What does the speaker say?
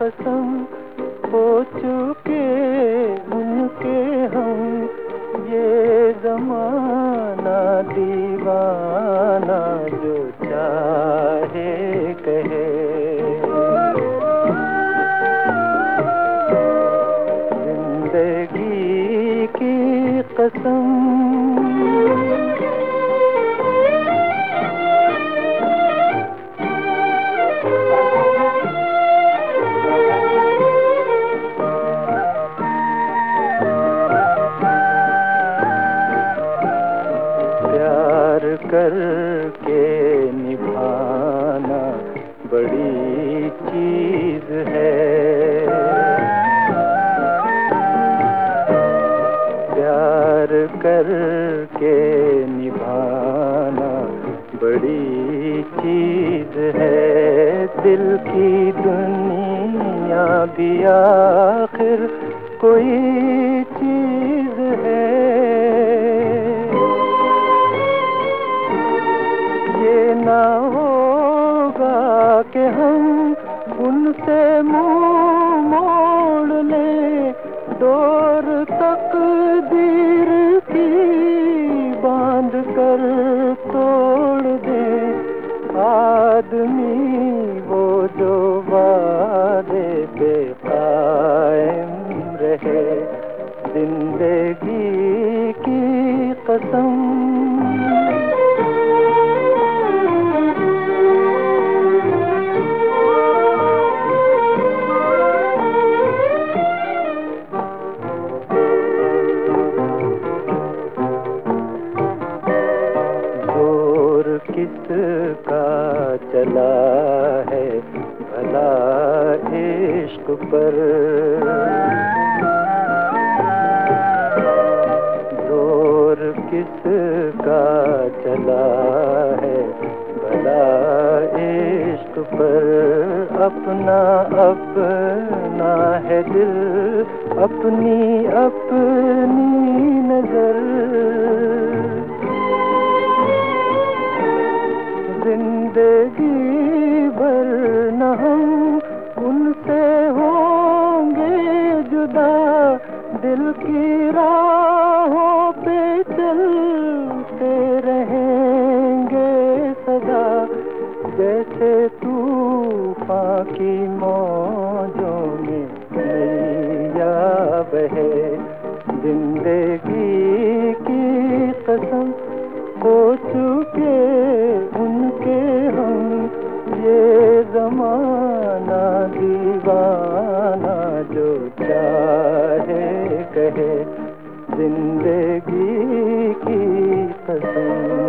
कसम हो चुके उनके हम, ये ज़माना दीवाना जो चाहे कहे। जिंदगी की कसम करके निभाना बड़ी चीज है। प्यार करके निभाना बड़ी चीज है। दिल की दुनिया भी आखिर कोई चीज है। ये ना होगा कि हम उनसे मुंह मोड़ लें, डोर तकदीर की बांध कर तोड़ दें। आदमी वो जो वादे पे कायम रहे, जिंदगी की कसम। किसका चला है भला इश्क पर, जोर किसका चला है भला इश्क पर। अपना अपना है दिल, अपनी अपनी नजर। जिंदगी भर न हम उनसे होंगे जुदा, दिल की राहों पे चलते रहेंगे सदा। जैसे तूफान की मौजों में नैया बहे, जिंदगी की कसम हो चुके उनके हम, ये ज़माना दीवाना जो चाहे कहे, जिंदगी की कसम।